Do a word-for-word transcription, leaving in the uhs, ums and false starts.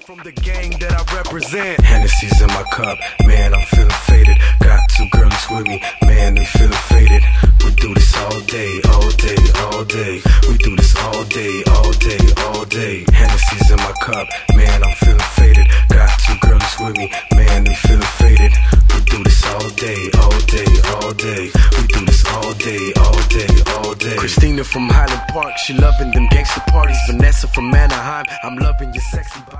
from the gang that I represent. Hennessy's in my cup, man, I'm feeling faded. Got two girlies with me, man, they feeling faded. We do this all day, all day, all day. We do this all day, all day, all day. Hennessy's in my cup, man, I'm feeling faded. Got two girlies with me, man, they feeling faded. We do this all day, all day, all day. We do this all day, all day, all day. Christina from Highland Park, she loving them gangster parties. Vanessa from Anaheim, I'm loving your sexy body.